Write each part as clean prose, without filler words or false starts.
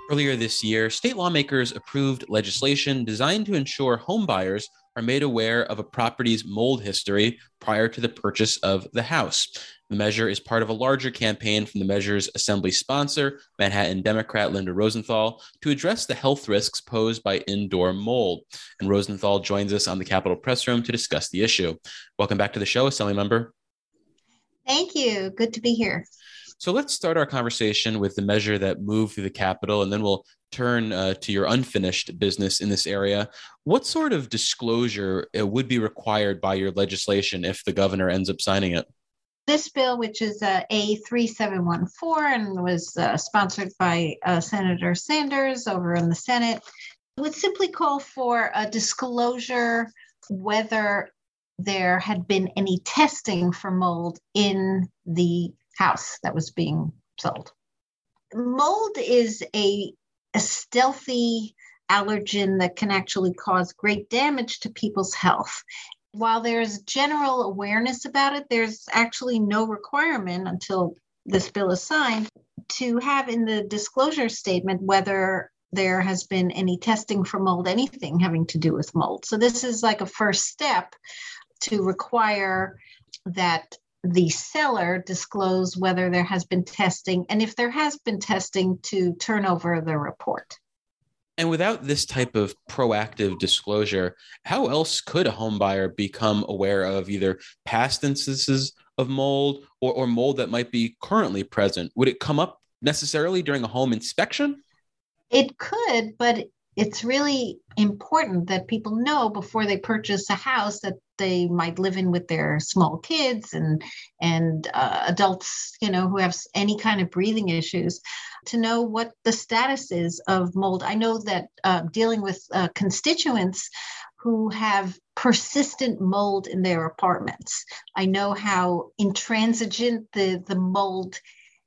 Earlier this year, state lawmakers approved legislation designed to ensure homebuyers are made aware of a property's mold history prior to the purchase of the house. The measure is part of a larger campaign from the measure's assembly sponsor, Manhattan Democrat Linda Rosenthal, to address the health risks posed by indoor mold. And Rosenthal joins us on the Capitol Press Room to discuss the issue. Welcome back to the show, Assembly Member. Thank you. Good to be here. So let's start our conversation with the measure that moved through the Capitol, and then we'll turn to your unfinished business in this area. What sort of disclosure would be required by your legislation if the governor ends up signing it? This bill, which is A3714 and was sponsored by Senator Sanders over in the Senate, would simply call for a disclosure whether there had been any testing for mold in the house that was being sold. Mold is a stealthy allergen that can actually cause great damage to people's health. While there's general awareness about it, there's actually no requirement until this bill is signed to have in the disclosure statement whether there has been any testing for mold, anything having to do with mold. So this is like a first step to require that the seller disclose whether there has been testing, and if there has been testing, to turn over the report. And without this type of proactive disclosure, how else could a home buyer become aware of either past instances of mold or mold that might be currently present? Would it come up necessarily during a home inspection? It could, but it's really important that people know before they purchase a house that they might live in with their small kids and adults, who have any kind of breathing issues, to know what the status is of mold. I know that dealing with constituents who have persistent mold in their apartments, I know how intransigent the mold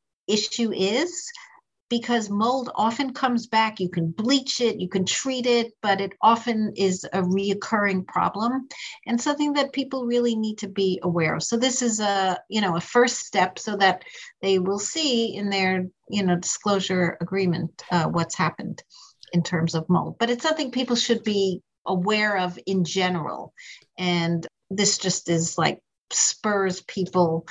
issue is, because mold often comes back. You can bleach it, you can treat it, but it often is a reoccurring problem and something that people really need to be aware of. So this is a first step so that they will see in their, disclosure agreement what's happened in terms of mold. But it's something people should be aware of in general. And this just is like spurs people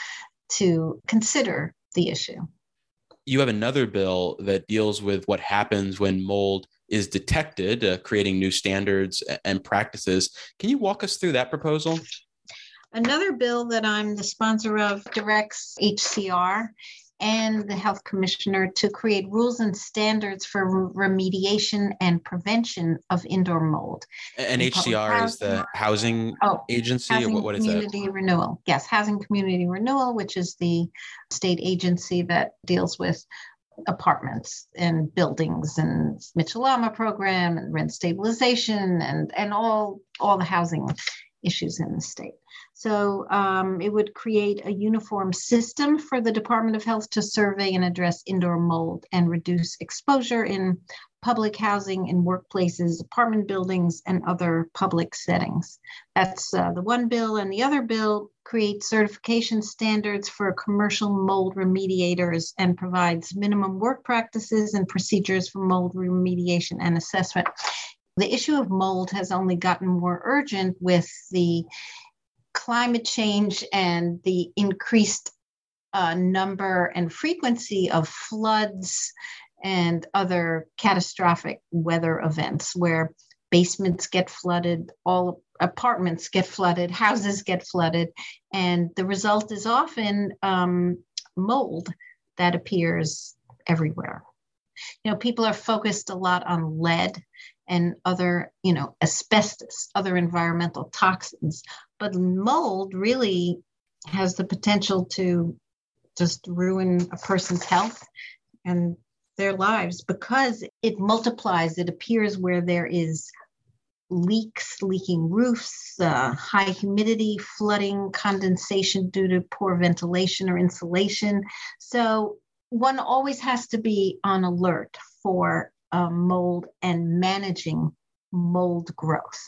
to consider the issue. You have another bill that deals with what happens when mold is detected, creating new standards and practices. Can you walk us through that proposal? Another bill that I'm the sponsor of directs HCR and the health commissioner to create rules and standards for remediation and prevention of indoor mold. And HCR is the housing agency? Housing what is that? Community Renewal. Yes, Housing Community Renewal, which is the state agency that deals with apartments and buildings and Mitchell-Lama program and rent stabilization and all the housing issues in the state. So it would create a uniform system for the Department of Health to survey and address indoor mold and reduce exposure in public housing, in workplaces, apartment buildings, and other public settings. That's the one bill. And the other bill creates certification standards for commercial mold remediators and provides minimum work practices and procedures for mold remediation and assessment. The issue of mold has only gotten more urgent with the climate change and the increased number and frequency of floods and other catastrophic weather events where basements get flooded, all apartments get flooded, houses get flooded, and the result is often mold that appears everywhere. People are focused a lot on lead and other, asbestos, other environmental toxins. But mold really has the potential to just ruin a person's health and their lives because it multiplies. It appears where there is leaks, leaking roofs, high humidity, flooding, condensation due to poor ventilation or insulation. So one always has to be on alert for mold and managing mold growth.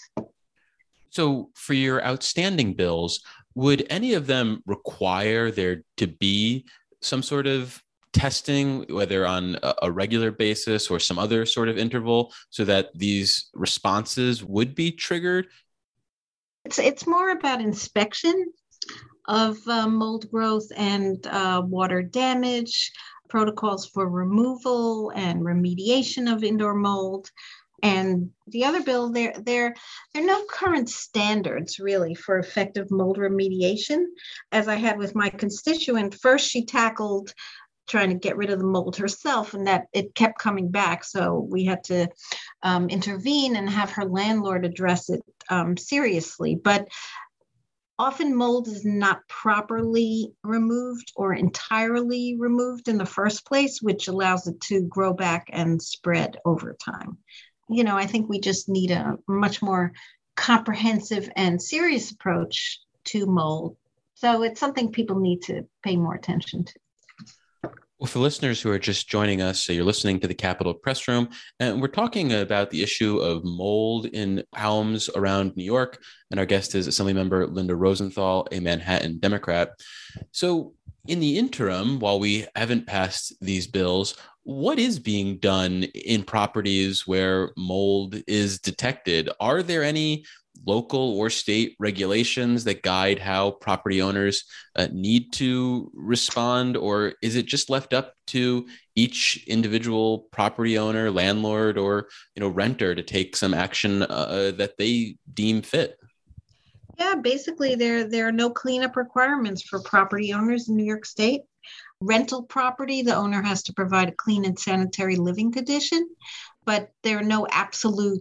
So for your outstanding bills, would any of them require there to be some sort of testing, whether on a regular basis or some other sort of interval, so that these responses would be triggered? It's more about inspection of mold growth and water damage, protocols for removal and remediation of indoor mold. And the other bill, there are no current standards really for effective mold remediation. As I had with my constituent, first she tackled trying to get rid of the mold herself, and that it kept coming back. So we had to intervene and have her landlord address it seriously. But often mold is not properly removed or entirely removed in the first place, which allows it to grow back and spread over time. I think we just need a much more comprehensive and serious approach to mold. So it's something people need to pay more attention to. Well, for listeners who are just joining us, you're listening to the Capitol Press Room, and we're talking about the issue of mold in homes around New York. And our guest is Assemblymember Linda Rosenthal, a Manhattan Democrat. So in the interim, while we haven't passed these bills, what is being done in properties where mold is detected? Are there any local or state regulations that guide how property owners need to respond, or is it just left up to each individual property owner, landlord, or renter to take some action that they deem fit? Yeah, basically there are no cleanup requirements for property owners in New York State. Rental property, the owner has to provide a clean and sanitary living condition, but there are no absolute,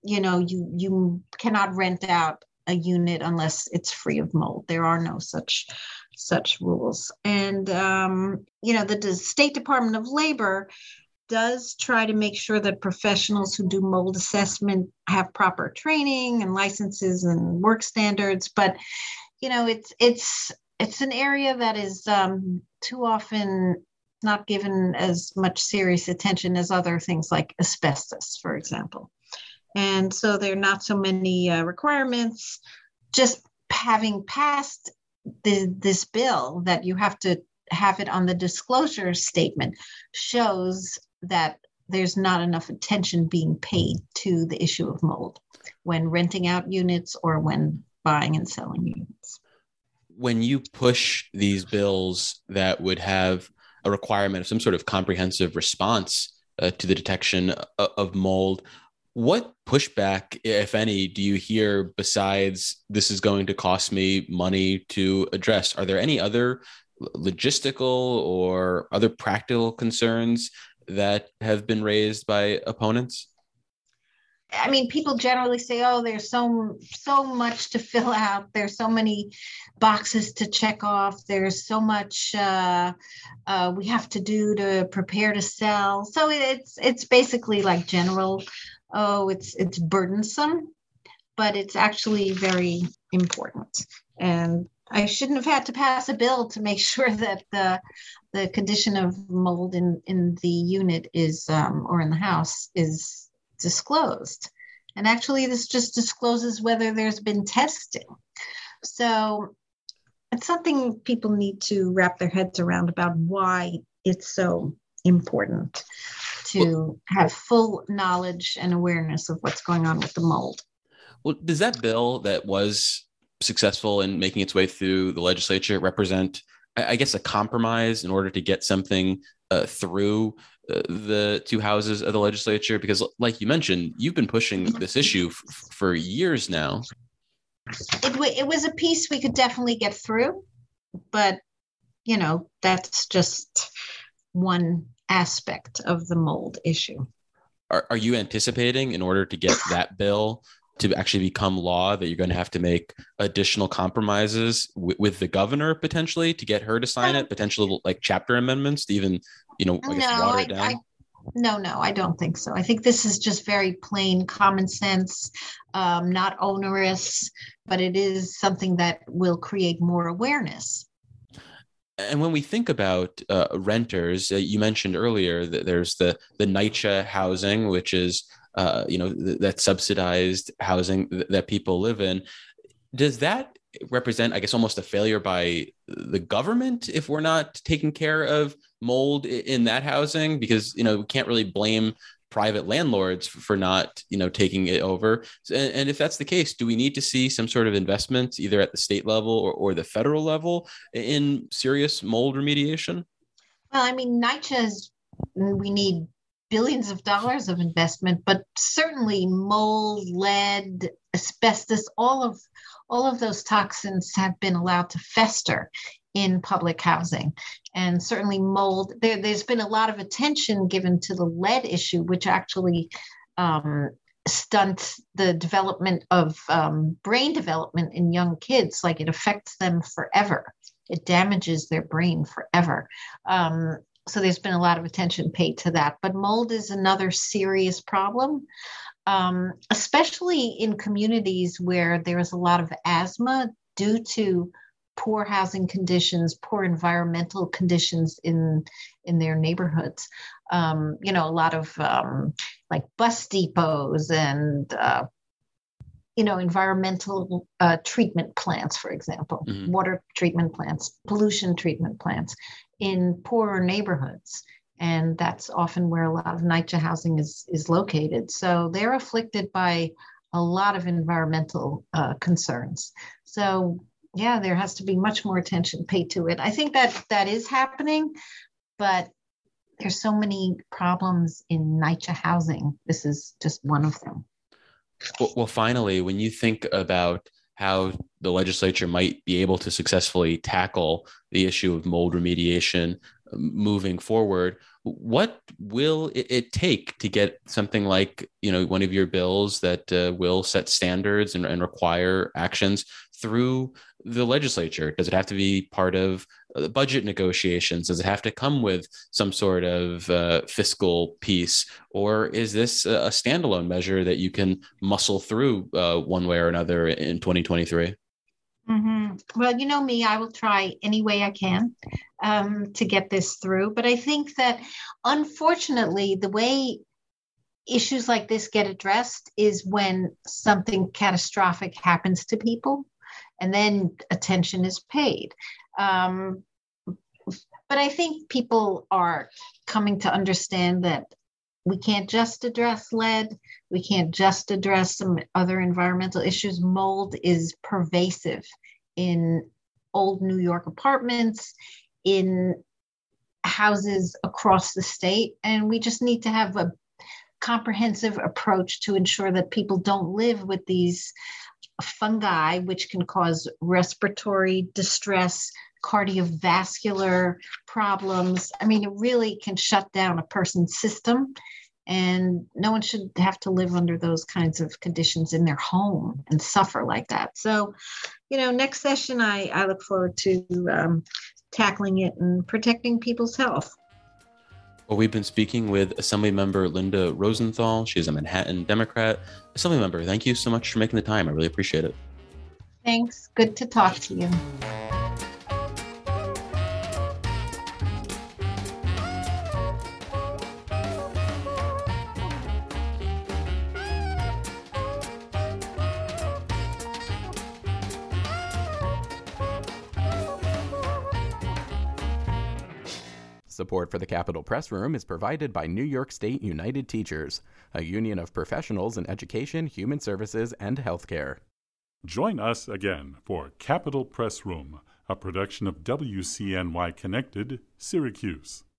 you cannot rent out a unit unless it's free of mold. There are no such rules. And, the State Department of Labor does try to make sure that professionals who do mold assessment have proper training and licenses and work standards. But, it's an area that is too often not given as much serious attention as other things like asbestos, for example. And so there are not so many requirements. Just having passed this bill that you have to have it on the disclosure statement shows that there's not enough attention being paid to the issue of mold when renting out units or when buying and selling units. When you push these bills that would have a requirement of some sort of comprehensive response to the detection of mold, what pushback, if any, do you hear besides this is going to cost me money to address? Are there any other logistical or other practical concerns that have been raised by opponents? I mean, people generally say, "Oh, there's so much to fill out. There's so many boxes to check off. There's so much we have to do to prepare to sell." So it's basically like general. Oh, it's burdensome, but it's actually very important. And I shouldn't have had to pass a bill to make sure that the condition of mold in the unit is or in the house is disclosed. And actually, this just discloses whether there's been testing. So it's something people need to wrap their heads around about why it's so important to have full knowledge and awareness of what's going on with the mold. Well, does that bill that was successful in making its way through the legislature represent, I guess, a compromise in order to get something through the two houses of the legislature? Because like you mentioned, you've been pushing this issue for years now. It was a piece we could definitely get through, but that's just one aspect of the mold issue. Are you anticipating, in order to get that bill to actually become law, that you're going to have to make additional compromises with the governor potentially to get her to sign it, potentially like chapter amendments to even, water it down? No, I don't think so. I think this is just very plain common sense, not onerous, but it is something that will create more awareness. And when we think about renters, you mentioned earlier that there's the NYCHA housing, which is that subsidized housing that people live in. Does that represent, I guess, almost a failure by the government if we're not taking care of mold in that housing? Because, we can't really blame private landlords for not, taking it over. And if that's the case, do we need to see some sort of investment either at the state level or the federal level in serious mold remediation? Well, I mean, NYCHA we need billions of dollars of investment, but certainly mold, lead, asbestos, all of those toxins have been allowed to fester in public housing. And certainly mold, there's been a lot of attention given to the lead issue, which actually stunts the development of brain development in young kids. Like, it affects them forever. It damages their brain forever. So there's been a lot of attention paid to that. But mold is another serious problem, especially in communities where there is a lot of asthma due to poor housing conditions, poor environmental conditions in their neighborhoods. A lot of like bus depots and environmental treatment plants, for example, water treatment plants, pollution treatment plants in poorer neighborhoods. And that's often where a lot of NYCHA housing is located. So they're afflicted by a lot of environmental concerns. So yeah, there has to be much more attention paid to it. I think that is happening, but there's so many problems in NYCHA housing. This is just one of them. Well, finally, when you think about how the legislature might be able to successfully tackle the issue of mold remediation moving forward, what will it take to get something like, one of your bills that will set standards and require actions through the legislature? Does it have to be part of the budget negotiations? Does it have to come with some sort of fiscal piece? Or is this a standalone measure that you can muscle through one way or another in 2023? Mm-hmm. Well, you know me, I will try any way I can to get this through. But I think that, unfortunately, the way issues like this get addressed is when something catastrophic happens to people, and then attention is paid. But I think people are coming to understand that we can't just address lead. We can't just address some other environmental issues. Mold is pervasive in old New York apartments, in houses across the state. And we just need to have a comprehensive approach to ensure that people don't live with these fungi, which can cause respiratory distress, cardiovascular problems. I mean, it really can shut down a person's system, and no one should have to live under those kinds of conditions in their home and suffer like that. So, next session, I look forward to tackling it and protecting people's health. Well, we've been speaking with Assemblymember Linda Rosenthal. She is a Manhattan Democrat. Assemblymember, thank you so much for making the time. I really appreciate it. Thanks. Good to talk to you. Support for the Capitol Press Room is provided by New York State United Teachers, a union of professionals in education, human services, and healthcare. Join us again for Capitol Press Room, a production of WCNY Connected, Syracuse.